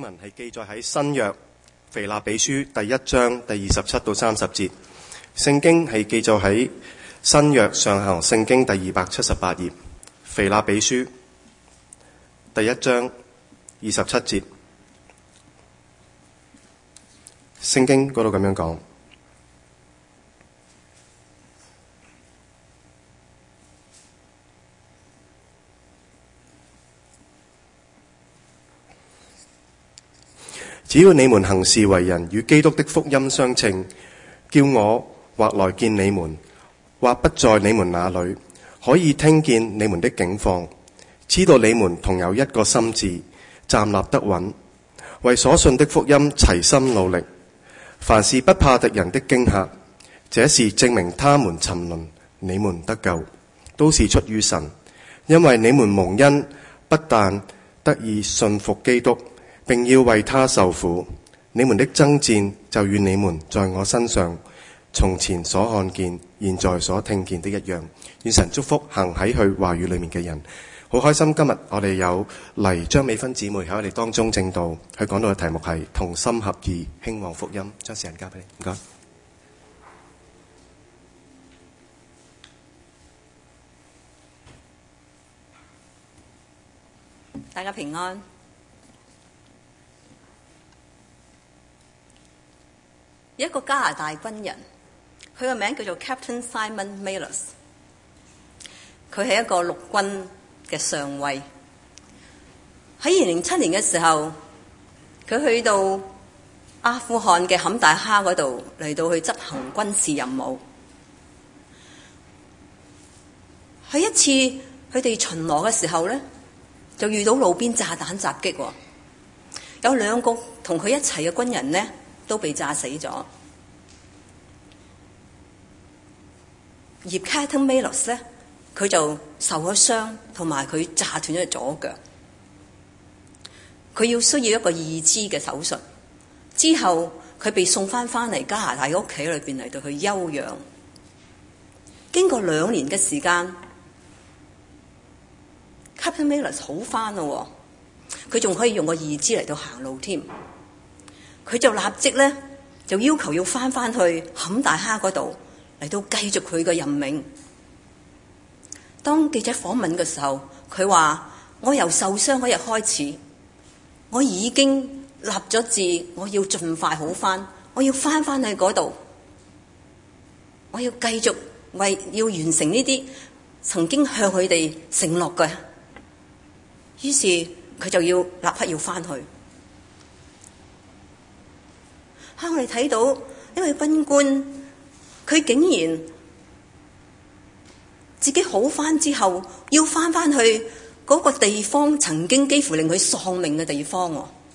文係記載喺新約腓立比書第1章第27到30節，聖經係記載喺新約上行聖經第278頁，腓立比書第1章27節，聖經嗰度咁樣講：只要你們行事為人與基督的福音相稱，叫我或來見你們，或不在你們那裏，可以聽見你們的境況，知道你們同有一個心志，站立得穩，為所信的福音齊心努力。凡事不怕敵人的驚嚇，這是證明他們沉淪，你們得救，都是出於神。因為你們蒙恩，不但得以信服基督，並要為他受苦。你們的爭戰就與你們在我身上從前所看見、現在所聽見的一樣。願神祝福行喺佢話語裏面嘅人。好開心今日我哋有黎張美芬姊妹喺我哋當中證道，佢講到嘅題目係同心合意興旺福音。將時間交俾你，唔該。 大家平安。有一個加拿大軍人，佢個名叫做 Captain Simon Mayless， 佢係一個陸軍嘅上尉。喺2007年嘅時候，佢去到阿富汗嘅坎大哈嗰度嚟到去執行軍事任務。喺一次佢哋巡邏嘅時候咧，就遇到路邊炸彈襲擊，有2個同佢一齊嘅軍人呢都被炸死咗。而 Captain Mayless 咧，佢就受咗傷，同埋佢炸斷咗隻左腳。佢需要一個義肢嘅手術，之後佢被送翻嚟加拿大嘅屋企裏邊嚟到去休養。經過2年嘅時間， Captain Mayless 好翻咯，佢仲可以用個義肢嚟到行路添。佢就立即咧就要求要翻去坎大哈嗰度嚟到繼續佢嘅任命。當記者訪問嘅時候，佢話：我由受傷嗰日開始，我已經立咗志，我要盡快好翻，我要翻去嗰度，我要繼續要完成呢啲曾經向佢哋承諾嘅。於是佢就要立刻要翻去。我哋睇到一位軍官，佢竟然自己好翻之後，要翻去嗰個地方曾經幾乎令佢喪命嘅地方。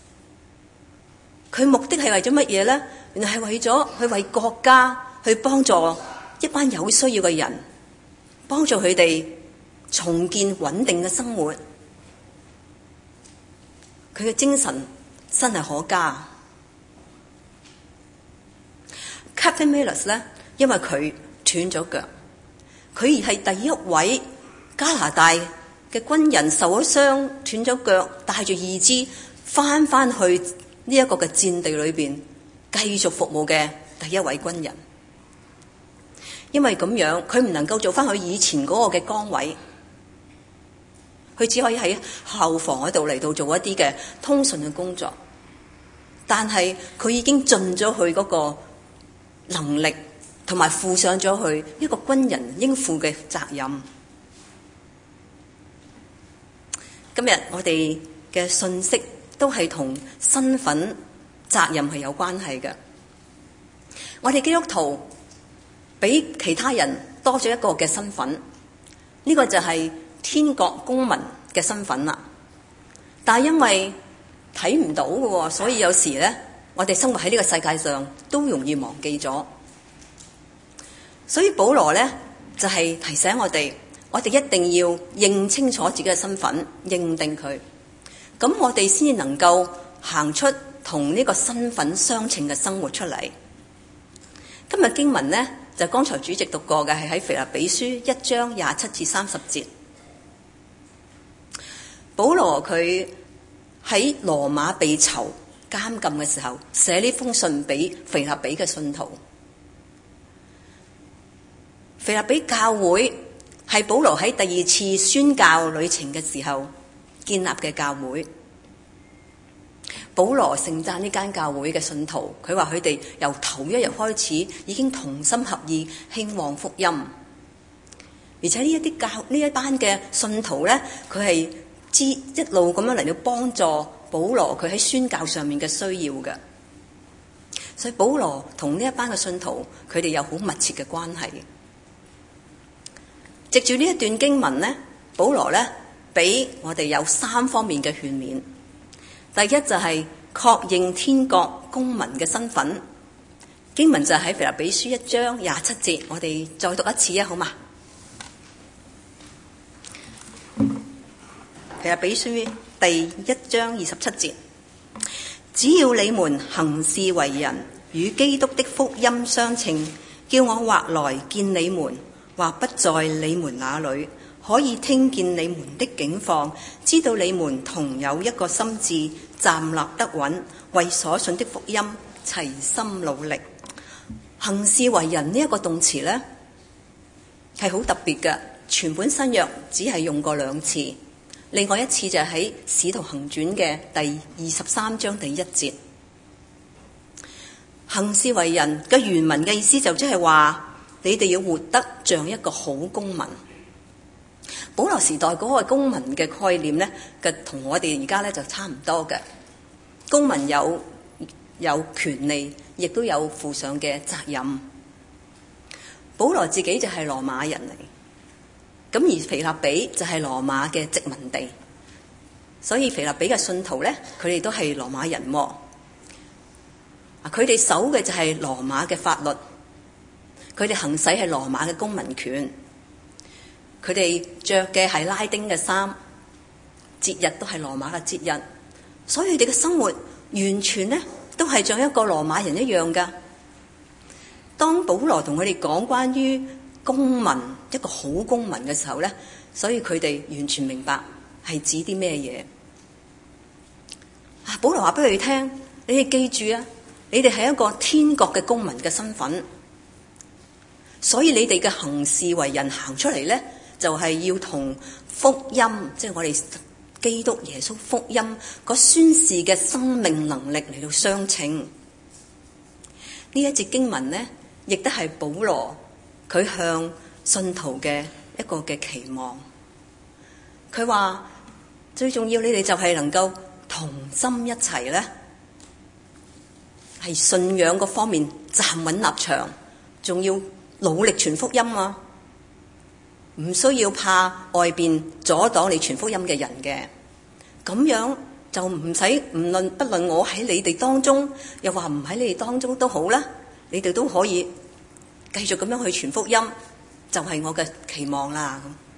佢目的係為咗乜嘢呢？原來係為咗去為國家去幫助一班有需要嘅人，幫助佢哋重建穩定嘅生活。佢嘅精神真係可嘉。Captain Mayless 咧，因為佢斷咗腳，佢而係第一位加拿大嘅軍人受咗傷斷咗腳，帶住義肢翻去呢一個嘅戰地裏邊繼續服務嘅第一位軍人。因為咁樣，佢唔能夠做翻佢以前嗰個嘅崗位，佢只可以喺後防嗰度嚟到做一啲嘅通訊嘅工作。但係佢已經盡咗佢嗰個能力，同埋負上咗佢一個軍人應負嘅責任。今日我哋嘅信息都係同身份責任係有關係嘅。我哋基督徒比其他人多咗一個嘅身份，呢個就係天國公民嘅身份啦。但係因為睇唔到嘅，所以有時咧，我哋生活喺呢個世界上都容易忘記咗。所以保羅咧就係提醒我哋一定要認清楚自己嘅身份，認定佢，咁我哋先至能夠行出同呢個身份相稱嘅生活出嚟。今日經文咧就剛才主席讀過嘅，係喺腓立比書1章27至30節。保羅佢喺羅馬被囚監禁嘅時候，寫呢封信俾腓立比嘅信徒。腓立比教會係保羅喺第2次宣教旅程嘅時候建立嘅教會。保羅盛讚呢間教會嘅信徒，佢話佢哋由頭一日開始已經同心合意興旺福音，而且呢一班嘅信徒咧，佢係一路咁樣嚟到幫助保羅佢喺宣教上面嘅需要嘅。所以保羅同呢一班嘅信徒，佢哋有好密切嘅關係。藉住呢一段經文咧，保羅咧俾我哋有3方面嘅勸勉。第一就係確認天國公民嘅身份，經文就喺腓立比書1章27節，我哋再讀一次啊，好嘛？腓立比書第1章27節，只要你們行事為人與基督的福音相稱，叫我或來見你們，或不在你們那裏，可以聽見你們的境況，知道你們同有一個心志，站立得穩，為所信的福音齊心努力。行事為人呢一個動詞呢，係好特別嘅，全本新約只係用過2次，另外一次就係喺使徒行傳嘅第23章第1節。行事為人嘅原文嘅意思就即係話，你哋要活得像一個好公民。保羅時代嗰個公民嘅概念咧，同我哋而家咧就差唔多嘅。公民有權利，亦都有負上嘅責任。保羅自己就係羅馬人嚟，咁而腓立比就係羅馬嘅殖民地，所以腓立比嘅信徒咧，佢哋都係羅馬人喎。佢哋守嘅就係羅馬嘅法律，佢哋行使係羅馬嘅公民權。佢哋着嘅係拉丁嘅衫，節日都係羅馬嘅節日，所以佢哋嘅生活完全咧都係像一個羅馬人一樣噶。當保羅同佢哋講關於公民，一個好公民嘅時候咧，所以佢哋完全明白係指啲咩嘢。保羅話俾佢哋聽，你哋記住啊，你哋係一個天國嘅公民嘅身份，所以你哋嘅行事為人行出嚟咧，就係要同福音，即係我哋基督耶穌福音嗰宣示嘅生命能力嚟到相稱。呢一節經文呢，亦都係保羅佢向信徒嘅一個嘅期望。佢話最重要，你哋就係能夠同心一齊咧，係信仰嗰方面站穩立場，仲要努力傳福音啊！唔需要怕外邊阻擋你傳福音嘅人嘅，咁樣就唔論不論我喺你哋當中，又話唔喺你哋當中都好啦，你哋都可以繼續咁樣去傳福音，就係我嘅期望啦。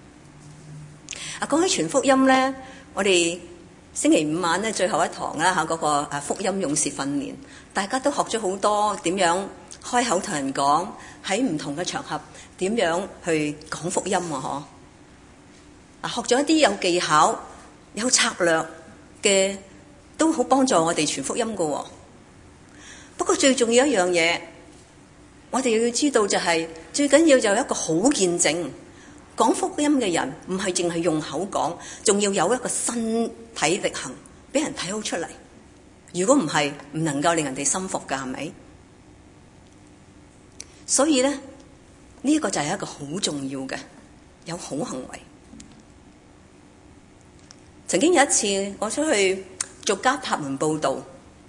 講起傳福音咧，我哋星期5晚咧最後一堂啦嗰個福音勇士訓練，大家都學咗好多點樣開口同人講，喺唔同嘅場合點樣去講福音啊！學咗一啲有技巧、有策略嘅，都好幫助我哋傳福音㗎。不過最重要一樣嘢，我哋要知道就係最緊要就有一個好見證。講福音嘅人唔係淨係用口講，仲要有一個身體力行，俾人睇好出嚟。如果唔係，唔能夠令人哋心服㗎，係咪？所以咧，呢一個就係一個好重要嘅有好行為。曾經有一次，我出去逐家拍門報道，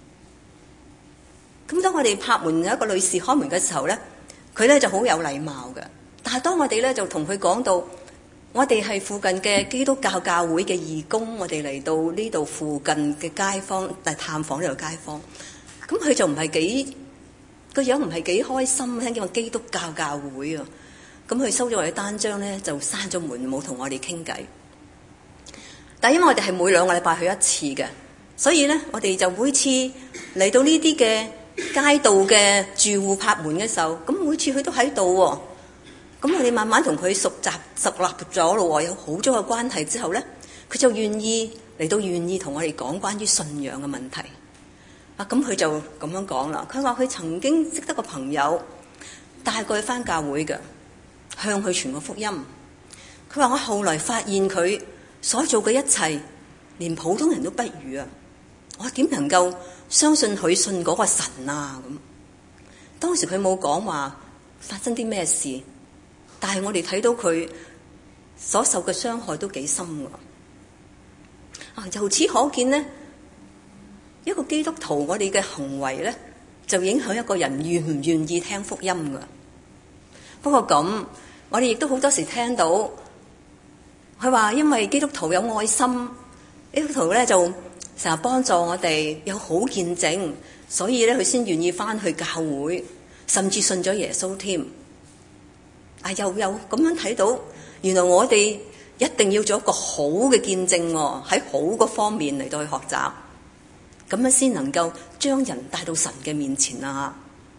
咁當我哋拍門有一個女士開門嘅時候咧，佢咧就好有禮貌嘅。但係當我哋咧就同佢講到，我哋係附近嘅基督教教會嘅義工，我哋嚟到呢度附近嘅街坊嚟探訪呢度街坊，咁佢就唔係幾個樣，唔係幾開心，聽見話基督教教會啊，咁佢收咗我哋單張咧就閂咗門，冇同我哋傾偈。但係因為我哋係每2個禮拜去一次嘅，所以咧我哋就每次嚟到呢啲嘅街道嘅住戶拍門嘅時候，咁每次佢都喺度喎。咁我哋慢慢同佢熟立咗咯，有好咗嘅關係之後咧，佢就願意同我哋講關於信仰嘅問題。 咁佢就咁樣講啦。佢話佢曾經識得個朋友帶過去返教會嘅，向佢傳個福音。佢話我後來發現佢所做嘅一切，連普通人都不如啊！我點能夠相信佢信嗰個神啊？咁當時佢冇講話發生啲咩事，但係我哋睇到佢所受嘅傷害都幾深㗎。由此可見呢，一個基督徒我哋嘅行為咧，就影響一個人願唔願意聽福音㗎。不過咁，我哋亦都好多時聽到佢話，因為基督徒有愛心，基督徒咧就成日幫助我哋，有好見證，所以咧佢先願意返去教會，甚至信咗耶穌添。又有咁樣睇到，原來我哋一定要做一個好嘅見證喎，喺好嗰方面嚟到去學習，咁樣先能夠將人帶到神嘅面前啊！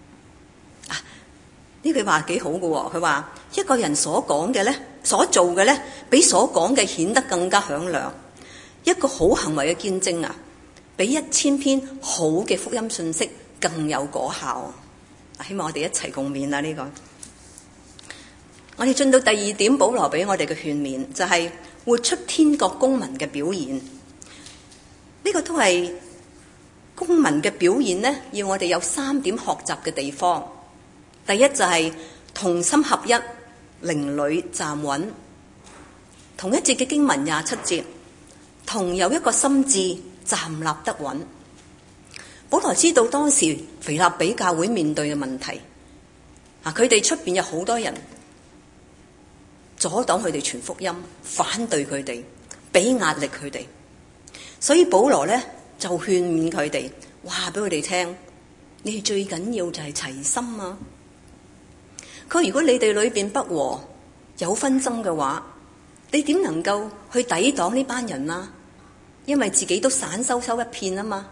呢句話幾好嘅喎，佢話一個人所講嘅咧，所做嘅咧，比所講嘅顯得更加響亮。一個好行為嘅見證啊，比1000篇好嘅福音信息更有果效。希望我哋一齊共勉啊！呢個我哋進到第二點，保羅俾我哋嘅勸勉就係活出天國公民嘅表現。呢個都係公民嘅表現呢，要我哋有3點學習嘅地方。第一就係同心合一，靈裡站穩。同一節嘅經文27節，同有一個心志，站立得穩。保羅知道當時腓立比教會面對嘅問題，佢哋出邊有好多人阻擋佢哋傳福音，反對佢哋，俾壓力佢哋，所以保羅咧就勸勉佢哋，話俾佢哋聽，你哋最緊要就係齊心啊！佢如果你哋裏邊不和，有紛爭嘅話，你點能夠去抵擋呢班人啊？因為自己都散收一片啊嘛。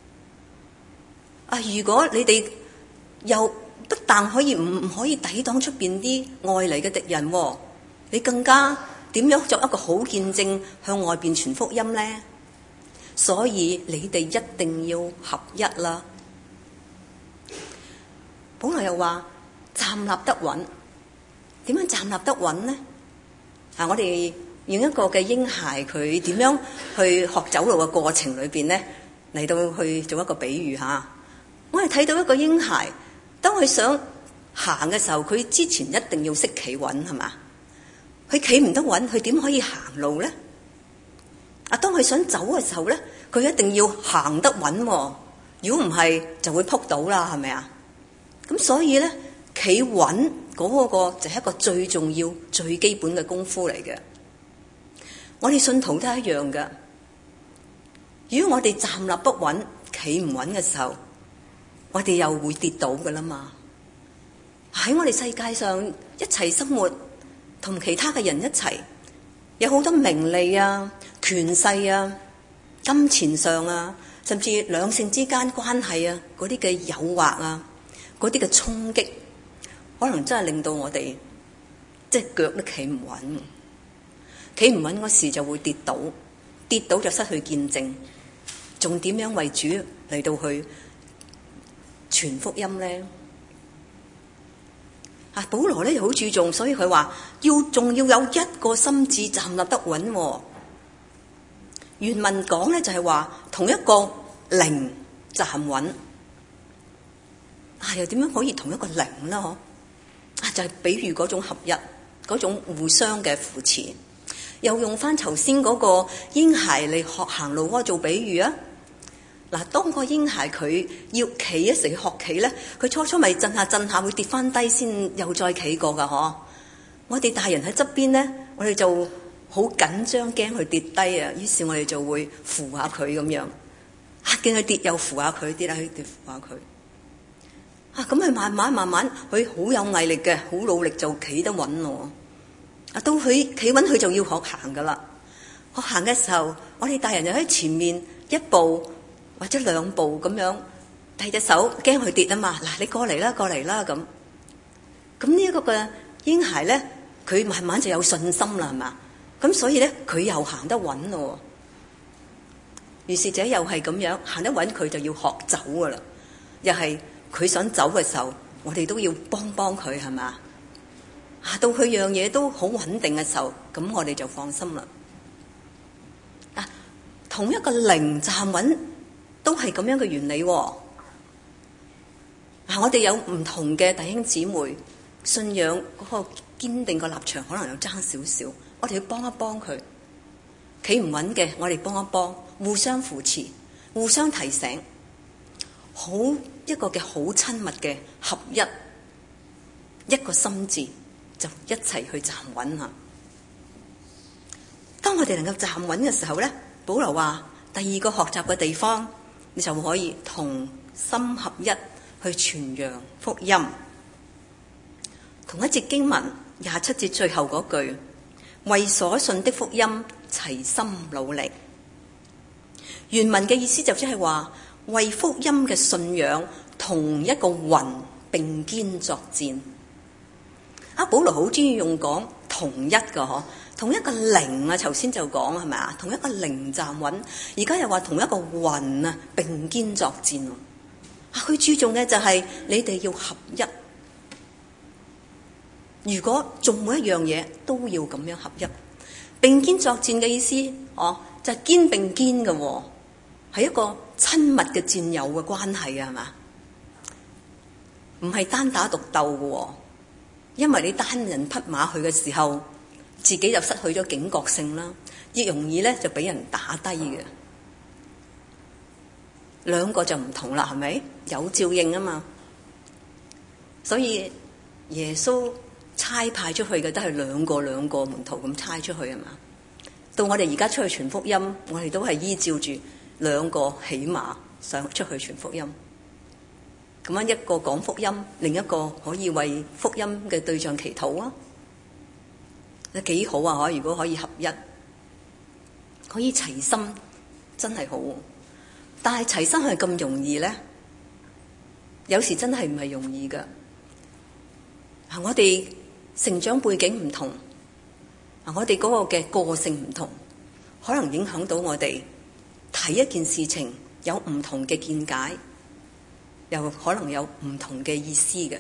如果你哋又不但可以唔可以抵擋出邊啲外嚟嘅敵人，你更加點樣作一個好見證向外邊傳福音呢？所以你哋一定要合一啦。保羅又話站立得穩，點樣站立得穩呢？我哋用一個嘅嬰孩佢點樣去學走路嘅過程裏邊呢，嚟到去做一個比喻吓。我哋睇到一個嬰孩，當佢想行嘅時候，佢之前一定要識企穩，係嘛？佢企唔得穩，佢點可以行路呢？當佢想走嘅時候咧，佢一定要行得穩喎。如果唔係，就會撲倒啦，係咪啊？咁所以咧，企穩嗰個就係一個最重要、最基本嘅功夫嚟嘅。我哋信徒都係一樣嘅。如果我哋站立不穩、企唔穩嘅時候，我哋又會跌倒噶啦嘛。喺我哋世界上一齊生活，同其他嘅人一齊，有好多名利啊、權勢啊、金錢上啊，甚至兩性之間關係啊，嗰啲嘅誘惑啊，嗰啲嘅衝擊，可能真係令到我哋即係腳都企唔穩，企唔穩嗰時就會跌倒，跌倒就失去見證，仲點樣為主嚟到去傳福音咧？保羅咧又好注重，所以佢話仲要有一個心志站立得穩喎。原文講咧就係話同一個靈站穩。又點樣可以同一個靈呢？就係比喻嗰種合一，嗰種互相嘅扶持。又用翻頭先嗰個嬰孩嚟學行路嗰做比喻啊！當個嬰孩佢要企一時學企咧，佢初初咪震下會跌翻低先，又再企過噶嗬。我哋大人喺側邊咧，我哋就好緊張，驚佢跌低啊。於是我哋就會扶下佢咁樣，見佢跌又扶下佢，跌下佢跌扶下佢。咁佢慢慢，佢好有毅力嘅，好努力就企得穩咯。到佢企穩，佢就要學行噶啦。學行嘅時候，我哋大人就喺前面一步或者2步咁樣，遞隻手，驚佢跌啊嘛。你過嚟啦咁。咁呢一個嘅嬰孩咧，佢慢慢就有信心啦，係嘛？咁所以咧，佢又行得穩咯。 如是者又係咁樣行得穩，佢就要學走噶啦。又係佢想走嘅時候，我哋都要幫幫佢，係嘛？到佢樣嘢都好穩定嘅時候，咁我哋就放心啦。同一個靈站穩都係咁樣嘅原理。我哋有唔同嘅弟兄姊妹，信仰嗰個堅定個立場可能又爭少少，我哋要幫一幫佢。企唔穩嘅，我哋幫一幫，互相扶持，互相提醒，好一個嘅好親密嘅合一，一個心志就一齊去站穩吓。當我哋能夠站穩嘅時候咧，保羅話第二個學習嘅地方，你就可以同心合一去傳揚福音。同一節經文27節最後嗰句，為所信的福音齊心努力。原文嘅意思就即係話，為福音嘅信仰同一個魂並肩作戰。保羅好中意用講同一個同一個靈啊，頭先就講係咪啊？同一個靈站穩，而家又話同一個魂啊並肩作戰。佢注重嘅就係你哋要合一。如果做每一樣嘢都要咁樣合一，並肩作戰嘅意思，就係肩並肩嘅，係一個親密嘅戰友嘅關係啊，係嘛？唔係單打獨鬥嘅，因為你單人匹馬去嘅時候，自己就失去咗警覺性啦，亦容易咧就俾人打低嘅。兩個就唔同啦，係咪？有照應啊嘛。所以耶穌差派出去嘅都係兩個門徒咁差出去啊嘛。到我哋而家出去傳福音，我哋都係依照住兩個起碼上出去傳福音。咁樣一個講福音，另一個可以為福音嘅對象祈禱啊，幾好啊！如果可以合一，可以齊心，真係好。但係齊心係咁容易咧？有時真係唔係容易噶。我哋成長背景唔同，我哋嗰個嘅個性唔同，可能影響到我哋睇一件事情有唔同嘅見解，又可能有唔同嘅意思嘅。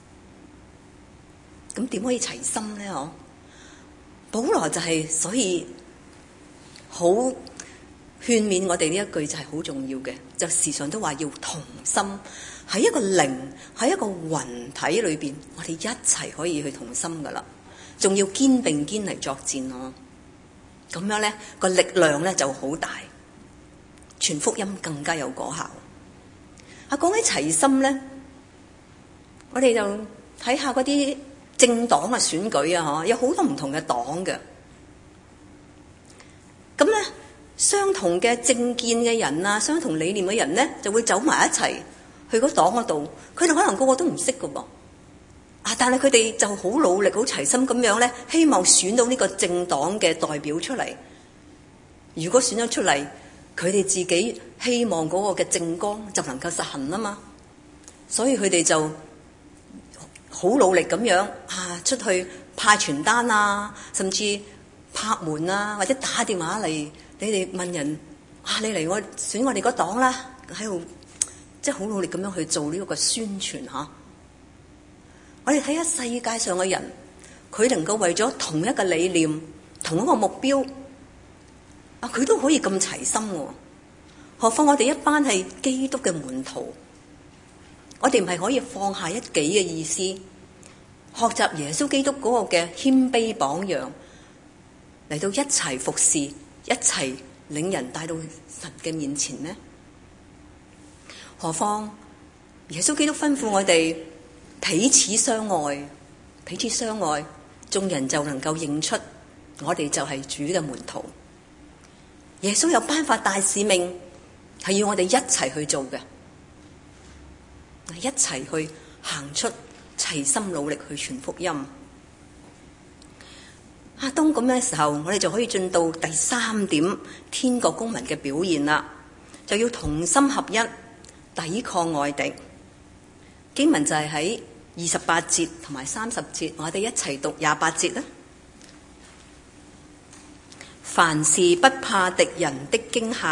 咁點可以齊心咧？保羅就係所以好勸勉我哋呢一句就係好重要嘅，就時常都話要同心，喺一個靈，喺一個魂體裏邊，我哋一齊可以去同心噶啦，仲要肩並肩嚟作戰咯。咁樣咧個力量咧就好大，傳福音更加有果效。講起齊心咧，我哋就睇下嗰啲政黨嘅選舉啊，有好多唔同嘅黨嘅。咁咧，相同嘅政見嘅人啊，相同理念嘅人咧，就會走埋一齊去嗰黨嗰度。佢哋可能個個都唔識㗎噃，但係佢哋就好努力、好齊心咁樣咧，希望選到呢個政黨嘅代表出嚟。如果選咗出嚟，佢哋自己希望嗰個嘅政綱就能夠實行啊嘛，所以佢哋就好努力咁樣出去派傳單啊，甚至拍門啊，或者打電話嚟，你哋問人你嚟我選我哋嗰黨啦，喺度即係好努力咁樣去做呢個宣傳吓。我哋睇下世界上嘅人，佢能夠為咗同一個理念、同一個目標，佢都可以咁齊心喎。何況我哋一班係基督嘅門徒，我哋唔係可以放下一己嘅意思，學習耶穌基督嗰個嘅謙卑榜樣，嚟到一齊服侍，一齊領人帶到神嘅面前呢？何況耶穌基督吩咐我哋彼此相愛，彼此相愛，眾人就能夠認出我哋就係主嘅門徒。耶穌有頒發大使命，係要我哋一齊去做嘅，一齊去行出，齊心努力去傳福音。當咁嘅時候，我哋就可以進到第3點，天國公民嘅表現啦，就要同心合一，抵抗外敵。經文就係喺28節同埋30節，我哋一齊讀28節啦。凡事不怕敵人的驚嚇，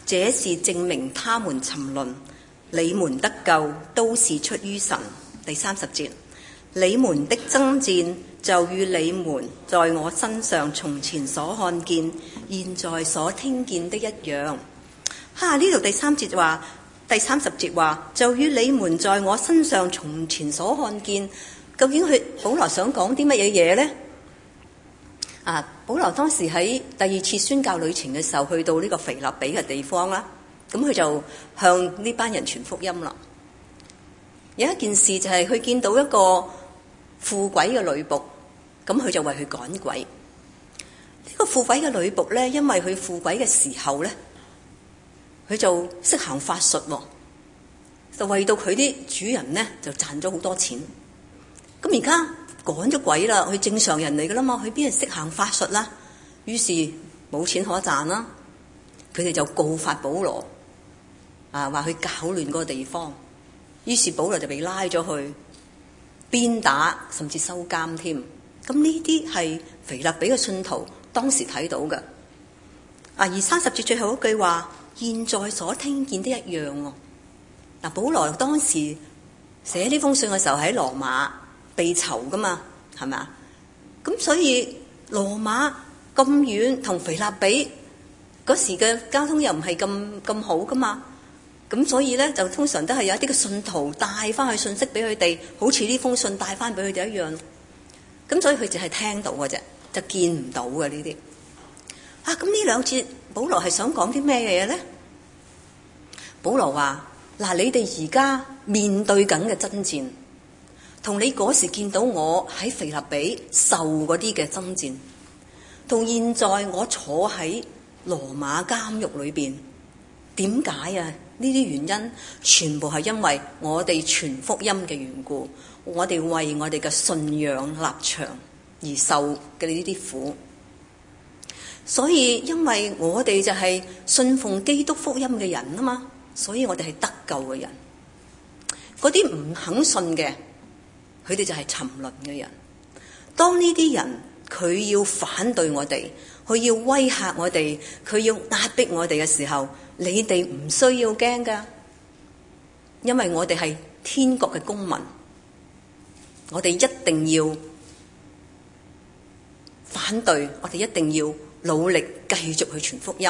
這是證明他們沉淪，你們得救都是出於神。第30節，你們的爭戰就與你們在我身上從前所看見、現在所聽見的一樣。呢度第30節話，就與你們在我身上從前所看見，究竟保羅想講啲乜嘢嘢呢？保羅當時喺第2次宣教旅程嘅時候，去到呢個腓立比嘅地方啦，咁佢就向呢班人傳福音啦。有一件事就係佢見到一個附鬼嘅女僕，咁佢就為佢趕鬼。呢個附鬼嘅女僕咧，因為佢附鬼嘅時候咧，佢就識行法術喎，就為到佢啲主人咧就賺咗好多錢。咁而家趕咗鬼啦，佢正常人嚟噶啦嘛，佢邊係識行法術啦？於是冇錢可賺啦，佢哋就告發保羅，話佢搞亂嗰個地方。於是保羅就被拉咗去鞭打，甚至收監添。咁呢啲係腓立比嘅信徒當時睇到嘅。而30節最後一句話，現在所聽見的一樣喎。保羅當時寫呢封信嘅時候喺羅馬被囚噶嘛，係咪啊？咁所以羅馬咁遠，同腓立比嗰時嘅交通又唔係咁好噶嘛。咁所以咧，就通常都係有一啲嘅信徒帶翻去信息俾佢哋，好似呢封信帶翻俾佢哋一樣。咁所以佢淨係聽到嘅啫，就見唔到嘅呢啲。咁呢兩節保羅係想講啲咩嘢咧？保羅話：你哋而家面對緊嘅爭戰，同你嗰時見到我喺腓立比受嗰啲嘅爭戰，同現在我坐喺羅馬監獄裏邊，點解啊？呢啲原因全部係因為我哋傳福音嘅緣故，我哋為我哋嘅信仰立場而受嘅呢啲苦。所以因為我哋就係信奉基督福音嘅人啊嘛，所以我哋係得救嘅人。嗰啲唔肯信嘅，佢哋就係沉淪嘅人。當呢啲人佢要反對我哋，佢要威嚇我哋，佢要壓迫我哋嘅時候，你哋唔需要驚噶，因為我哋係天國嘅公民，我哋一定要反對，我哋一定要努力繼續去傳福音。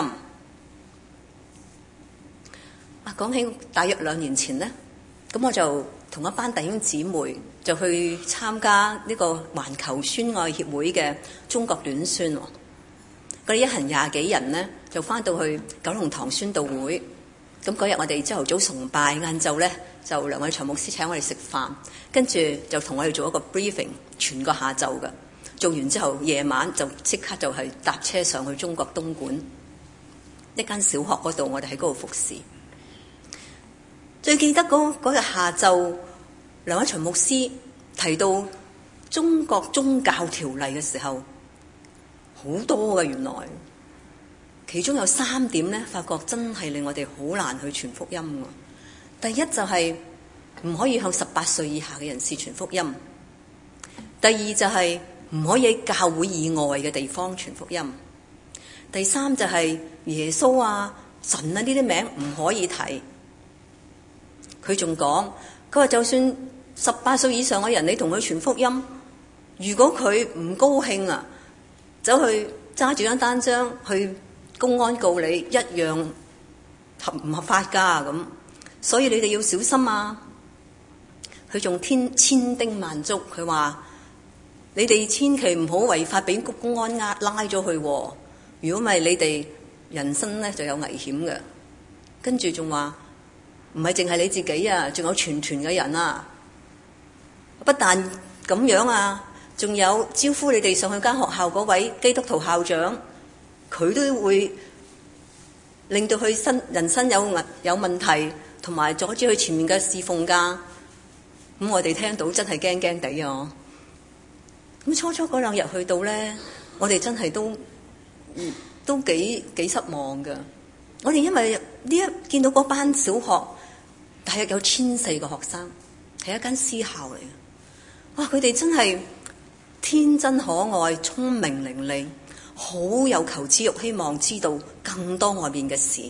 講起大約2年前呢，咁我就同一班弟兄姊妹就去參加呢個環球宣愛協會嘅中國短宣。嗰啲一行20幾人呢，就翻到去九龍塘宣道會。咁嗰日我哋朝頭早崇拜，晏晝咧就梁偉祥牧師請我哋食飯，跟住就同我哋做一個 briefing， 全個下晝嘅。做完之後，夜晚就即刻就係搭車上去中國東莞一間小學嗰度，我哋喺嗰度服侍。最記得嗰日下晝，梁偉祥牧師提到中國宗教條例嘅時候，好多嘅，原來其中有3點咧，發覺真係令我哋好難去傳福音嘅。第一就係唔可以向18歲以下嘅人士傳福音。第二就係唔可以喺教會以外嘅地方傳福音。第三就係耶穌啊、神啊呢啲名唔可以提。佢仲講，佢話就算18歲以上嘅人，你同佢傳福音，如果佢唔高興啊，走去揸住張單張去公安告你，一樣合唔合法㗎咁。所以你哋要小心啊！佢仲千叮萬囑，佢話你哋千祈唔好違法俾公安拉咗去，如果唔係你哋人生咧就有危險嘅。跟住仲話唔係淨係你自己啊，仲有全團嘅人啊！不但咁樣啊，仲有招呼你哋上去間學校嗰位基督徒校長，佢都會令到佢人生有問題，同埋阻止佢前面嘅侍奉㗎。咁我哋聽到真係驚驚地啊！咁初嗰2日去到咧，我哋真係都幾失望㗎。我哋因為一見到嗰班小學大約有1400個學生，係一間私校嚟嘅。哇！佢哋真係天真可愛、聰明伶俐，好有求知欲，希望知道更多外面嘅事。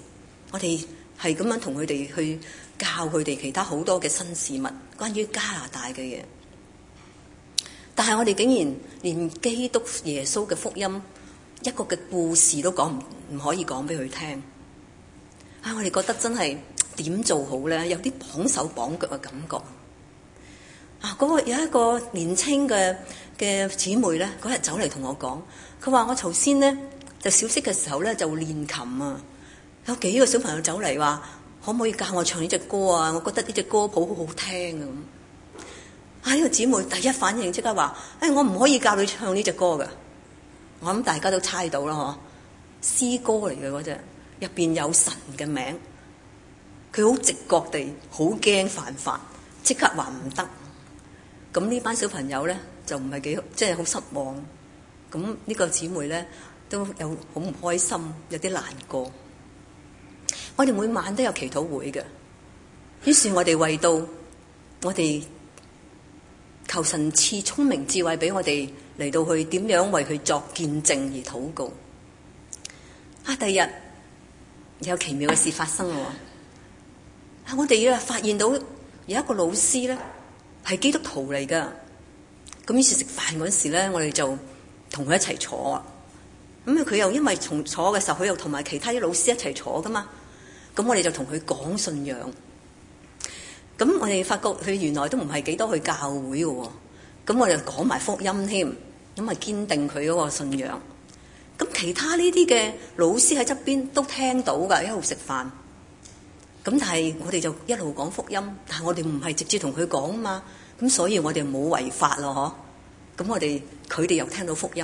我哋係咁樣同佢哋去教佢哋其他好多嘅新事物，關於加拿大嘅嘢。但係我哋竟然連基督耶穌嘅福音一個嘅故事都唔可以講俾佢聽。我哋覺得真係點做好咧？有啲綁手綁腳嘅感覺。有一個年青嘅姊妹咧，嗰日走嚟同我講，佢話我頭先咧就小息嘅時候咧就練琴啊，有幾個小朋友走嚟話可唔可以教我唱呢隻歌啊？我覺得呢隻歌譜好好聽啊！呢個姊妹第一反應即刻話：我唔可以教你唱呢隻歌㗎。我諗大家都猜到啦，詩歌嚟嘅嗰隻，入邊有神嘅名。佢好直覺地好驚犯法，即刻話唔得。咁呢班小朋友咧就唔係幾即係好失望。咁呢個姊妹咧都有好唔開心，有啲難過。我哋每晚都有祈禱會嘅，於是我哋為到我哋求神賜聰明智慧俾我哋嚟到去點樣為佢作見證而禱告。第二日有奇妙嘅事發生喎。我哋咧發現到有一個老師咧係基督徒嚟噶。咁於是食飯嗰時咧，我哋就同佢一齊坐。咁佢又因為坐嘅時候，佢又同埋其他啲老師一齊坐噶嘛。咁我哋就同佢講信仰。咁我哋發覺佢原來都唔係幾多去教會嘅。咁我哋講埋福音添，咁啊堅定佢嗰個信仰。咁其他呢啲嘅老師喺側邊都聽到噶，一路食飯。咁但係我哋就一路講福音，但係我哋唔係直接同佢講啊嘛。咁所以我哋冇違法咯，嗬。咁佢哋又聽到福音。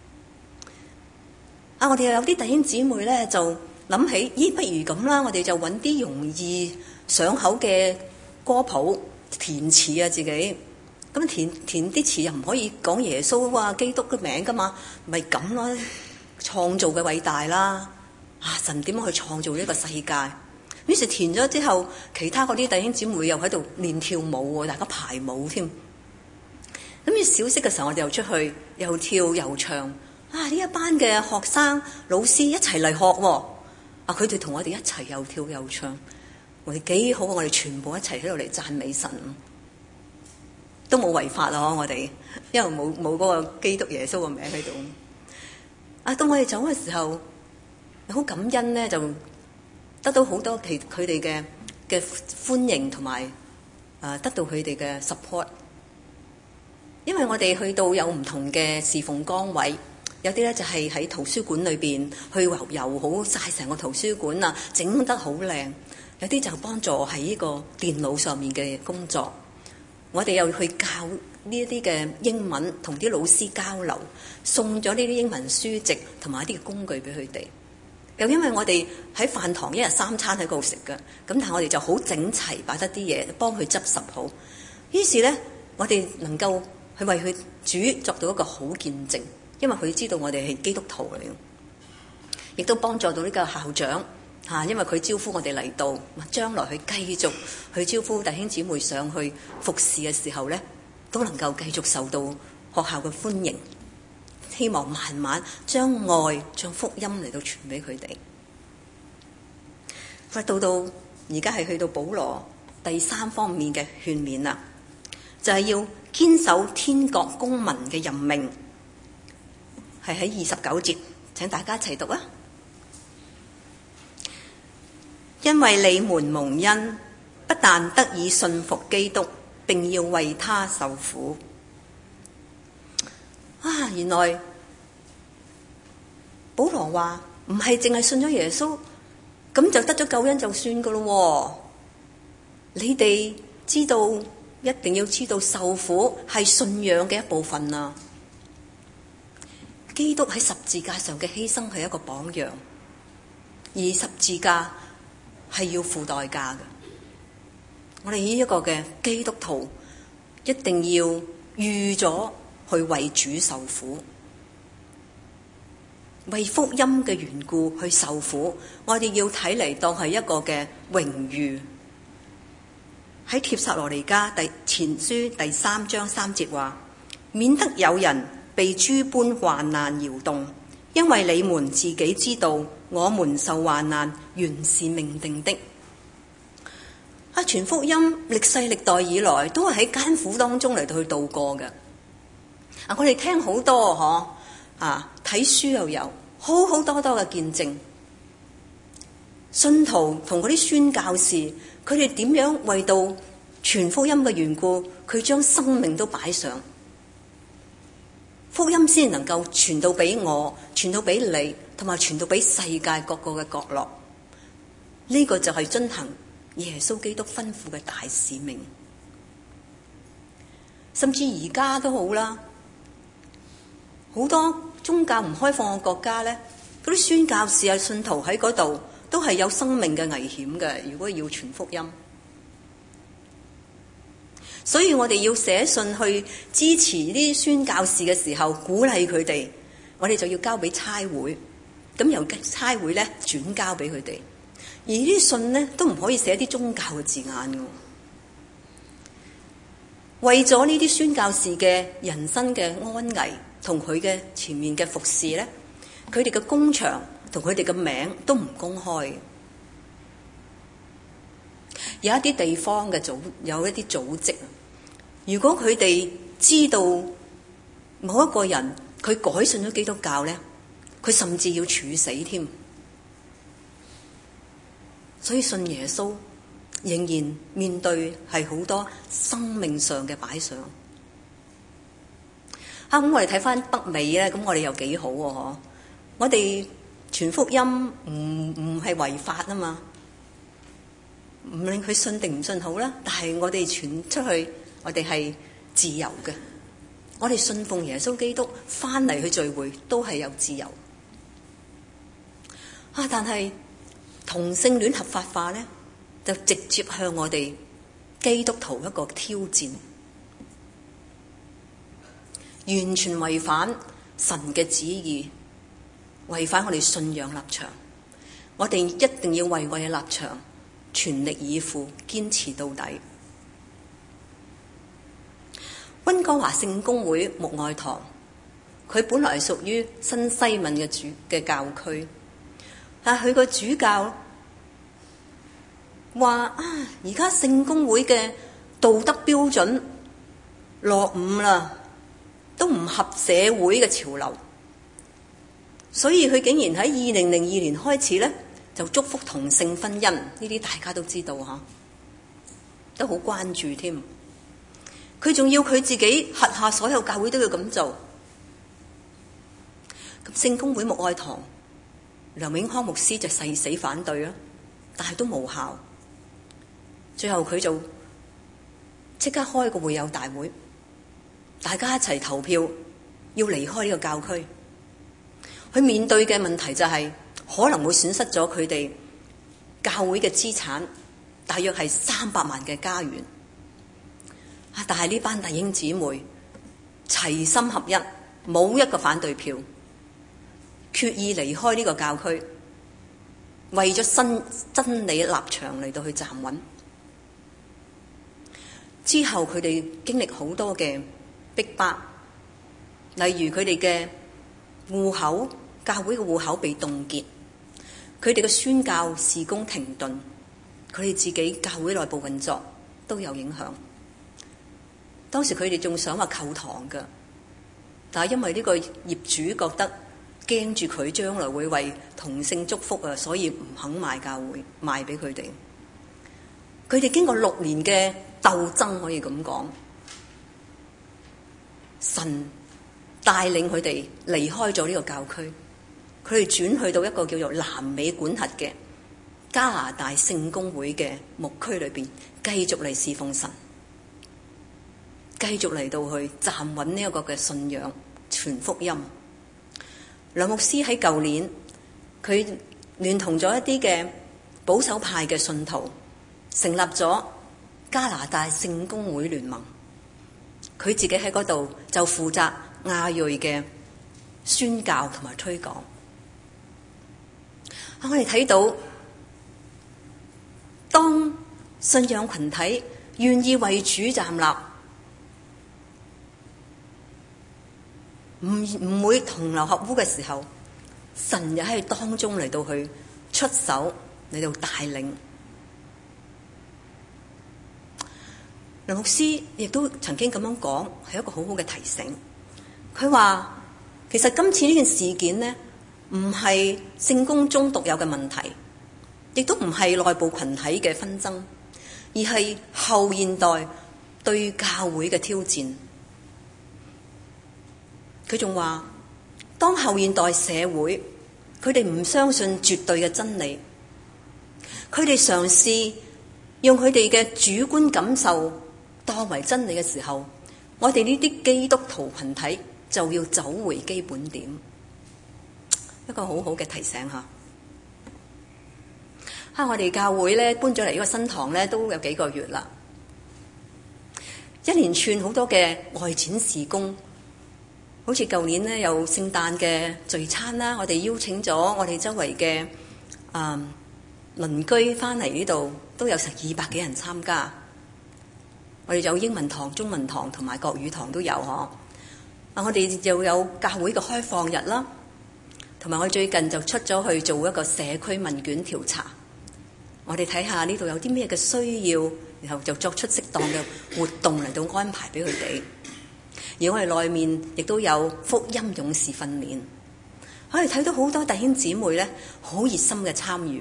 我哋又有啲弟兄姊妹咧就諗起，不如咁啦，我哋就揾啲容易上口嘅歌譜填詞啊，自己咁填啲詞又唔可以講耶穌啊基督嘅名噶嘛，咪咁咯，創造嘅偉大啦，神點樣去創造呢個世界？於是填咗之後，其他嗰啲弟兄姊妹又喺度練跳舞，大家排舞添。咁小息嘅時候，我哋又出去又跳又唱。呢一班嘅學生老師一齊嚟學喎。佢哋同我哋一齊又跳又唱，我哋幾好，我哋全部一齊喺度嚟讚美神，都冇違法咯，我哋因為冇嗰個基督耶穌嘅名喺度。到我哋走嘅時候，好感恩咧，就得到好多佢哋嘅歡迎同埋得到佢哋嘅 support。因為我哋去到有唔同嘅侍奉崗位。有啲咧就係喺圖書館裏邊去油好晒成個圖書館啊，整得好靚。有啲就幫助喺呢個電腦上面嘅工作。我哋又去教呢一啲嘅英文，同啲老師交流，送咗呢啲英文書籍同埋一啲嘅工具俾佢哋。又因為我哋喺飯堂一日3餐喺嗰度食嘅，咁但係我哋就好整齊擺得啲嘢，幫佢執拾好。於是咧，我哋能夠去為佢主作到一個好見證。因為佢知道我哋係基督徒嚟，亦都幫助到呢個校長因為佢招呼我哋嚟到，將來佢繼續去招呼弟兄姊妹上去服侍嘅時候咧，都能夠繼續受到學校嘅歡迎。希望慢慢將愛、將福音嚟到傳俾佢哋。到而家係去到保羅第3方面嘅勸勉啦，就係要堅守天國公民嘅任命。係喺29節，請大家一齊讀啊！因為你們蒙恩，不但得以信服基督，並要為他受苦。原來保羅話唔係淨係信咗耶穌，咁就得咗救恩就算噶咯。你哋知道，一定要知道受苦係信仰嘅一部分啊！基督喺十字架上嘅犧牲係一個榜樣，而十字架係要付代價嘅。我哋呢一個嘅基督徒一定要預咗去為主受苦，為福音嘅緣故去受苦。我哋要睇嚟當係一個嘅榮譽。喺帖撒羅尼迦前書第3章3節話：免得有人被諸般患難搖動，因為你們自己知道， 我們受患難原是命定的。傳福音歷世歷代以來都係喺艱苦當中嚟到去度過嘅。我哋聽好多睇書又有好多嘅見證，信徒同嗰啲宣教士，佢哋點樣為到傳福音嘅緣故，佢將生命都擺上，福音先能夠傳到俾我，傳到俾你，同埋傳到俾世界各個嘅角落。呢個就係遵行耶穌基督吩咐嘅大使命。甚至而家都好啦，好多宗教唔開放嘅國家咧，嗰啲宣教士啊、信徒喺嗰度都係有生命嘅危險嘅。如果要傳福音，所以我哋要寫信去支持呢啲宣教士嘅時候，鼓勵佢哋，我哋就要交俾差會，咁由差會咧轉交俾佢哋。而呢啲信咧都唔可以寫啲宗教嘅字眼嘅。為咗呢啲宣教士嘅人生嘅安危同佢嘅前面嘅服侍咧，佢哋嘅工場同佢哋嘅名都唔公開。有一啲地方嘅有一啲組織，如果佢哋知道某一個人佢改信咗基督教咧，佢甚至要處死添。所以信耶穌仍然面對係好多生命上嘅擺上。咁我哋睇翻北美咧，咁我哋又幾好喎，我哋傳福音唔係違法啊嘛，唔令佢信定唔信好啦。但係我哋傳出去，我哋係自由嘅。我哋信奉耶穌基督，翻嚟去聚會都係有自由。但係同性戀合法化咧，就直接向我哋基督徒一個挑戰，完全違反神嘅旨意，違反我哋信仰立場。我哋一定要為我嘅立場全力以赴，堅持到底。溫哥華聖公會牧愛堂，佢本來係屬於新西敏嘅教區。佢個主教話而家聖公會嘅道德標準落伍啦，都唔合社會嘅潮流，所以佢竟然喺2002年開始咧就祝福同性婚姻。呢啲大家都知道都好關注添。佢仲要佢自己轄下所有教會都要咁做。咁聖公會牧愛堂梁永康牧師就誓死反對啦，但係都無效。最後佢就即刻開個會友大會，大家一齊投票要離開呢個教區。佢面對嘅問題就係可能會損失咗佢哋教會嘅資產，大約係300萬嘅加元。但係呢班弟兄姊妹齊心合一，冇一個反對票，決意離開呢個教區，為咗新真理立場嚟到去站穩。之後佢哋經歷好多嘅逼迫，例如佢哋嘅戶口，教會嘅戶口被凍結，佢哋嘅宣教事工停頓，佢哋自己教會內部運作都有影響。當時佢哋仲想話購堂㗎，但係因為呢個業主覺得驚住佢將來會為同性祝福啊，所以唔肯賣教會，賣俾佢哋。佢哋經過6年嘅鬥爭，可以咁講，神帶領佢哋離開咗呢個教區，佢哋轉去到一個叫做南美管轄嘅加拿大聖公會嘅牧區裏邊，繼續嚟侍奉神，繼續嚟到去站穩呢一個嘅信仰，傳福音。梁牧師喺舊年，佢聯同咗一啲嘅保守派嘅信徒，成立咗加拿大聖公會聯盟。佢自己喺嗰度就負責亞裔嘅宣教同埋推廣。我哋睇到，當信仰群體願意為主站立，唔會同流合污嘅時候， 神又喺當中嚟到去出手嚟到帶領。梁牧師亦都曾經咁樣講，係一個好好嘅提醒。佢話其實今次呢件事件呢，唔係聖公中獨有嘅問題，亦都唔係內部群體嘅紛爭，而係後現代對教會嘅挑戰。佢仲話，當後現代社會佢哋唔相信絕對嘅真理，佢哋嘗試用佢哋嘅主觀感受當為真理嘅時候，我哋呢啲基督徒群體就要走回基本點。一個好好嘅提醒吓。我哋教會咧搬咗嚟呢個新堂咧都有幾個月啦，一連串好多嘅外展事工，好似舊年咧有聖誕嘅聚餐啦，我哋邀請咗我哋周圍嘅鄰居翻嚟呢度，都有成200幾人參加。我哋有英文堂、中文堂同埋國語堂都有嗬。我哋又有教會嘅開放日啦，同埋我最近就出咗去做一個社區問卷調查。我哋睇下呢度有啲咩嘅需要，然後就作出適當嘅活動嚟到安排俾佢哋。而我哋內面亦都有福音勇士訓練，我哋睇到好多弟兄姊妹咧好熱心嘅參與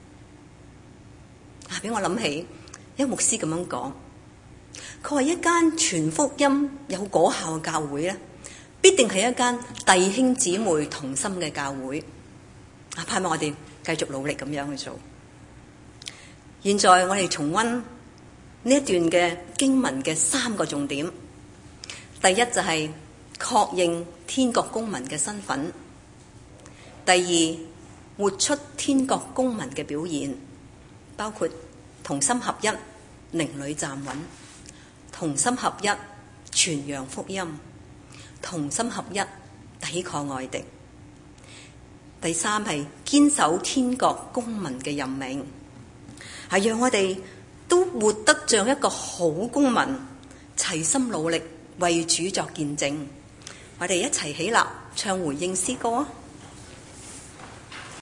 俾我諗起一個牧師咁樣講，佢話一間傳福音有果效嘅教會咧，必定係一間弟兄姊妹同心嘅教會。盼望我哋繼續努力咁樣去做。現在我哋重溫呢一段嘅經文嘅3個重點。第一就係確認天國公民嘅身份。第二，活出天國公民嘅表現，包括同心合一、靈裡站穩；同心合一、傳揚福音；同心合一、抵抗外敵。第三係堅守天國公民嘅任命，係讓我哋都活得像一個好公民，齊心努力為主作見證。我哋一齊起立唱回應詩歌。